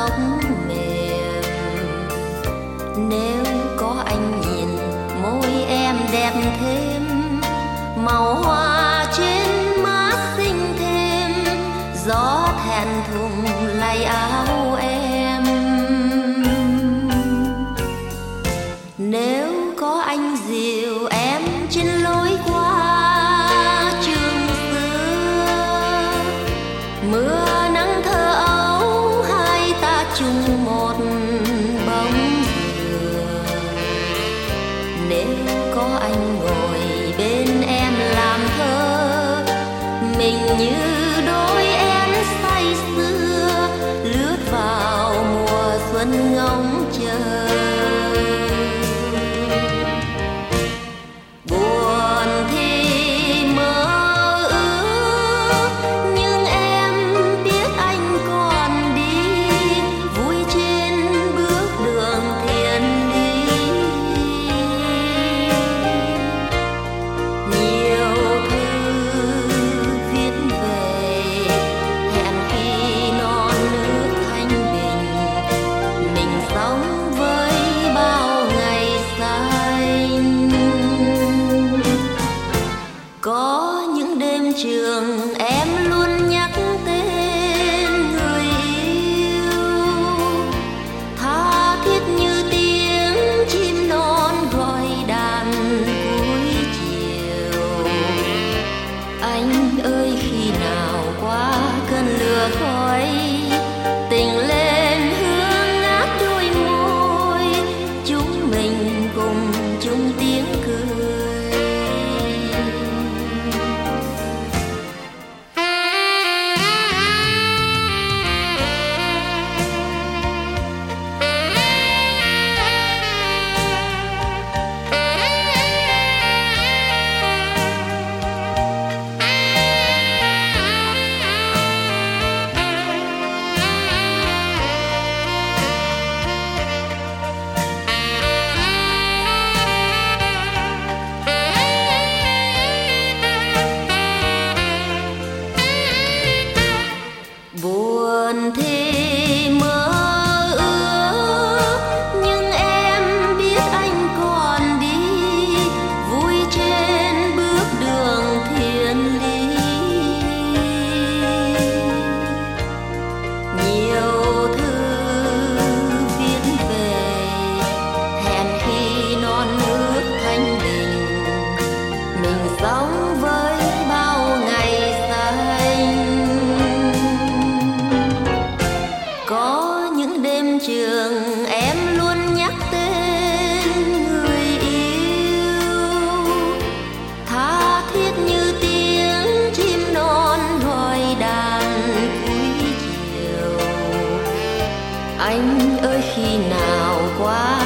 tóc mềm. Nếu có anh nhìn môi em đẹp thêm, màu hoa trên má xinh thêm, gió thẹn thùng lay áo em. Nếu có anh dìu em trên lối qua trường xưa, mưa nắng thơ ấu hai ta chung một bóng dừa. Nếu có anh ngồi bên em làm thơ, mình như đôi én say sưa lướt vào mùa xuân ngóng chờ. Buồn thì mơ ước, nhưng em biết anh còn đi, vui trên bước đường thiền lý. Nhiều thư viết về hẹn khi non nước thanh bình, mình sống với bao ngày xanh. Có những đêm trường em luôn nhắc tên người yêu, tha thiết như tiếng chim non gọi đàn cuối chiều. Anh ơi khi nào qua cơn lửa khói, tình lên hương ngát đôi môi, chúng mình cùng chung tiếng cười. Buồn thì mơ ước, nhưng em biết anh còn đi, vui trên bước đường thiền lý. Nhiều thư viết về hẹn khi non nước thanh bình, mình sống với bao ngày xanh. Có những đêm trường em luôn nhắc tên người yêu, tha thiết như tiếng chim non gọi đàn cuối chiều. Anh ơi khi nào qua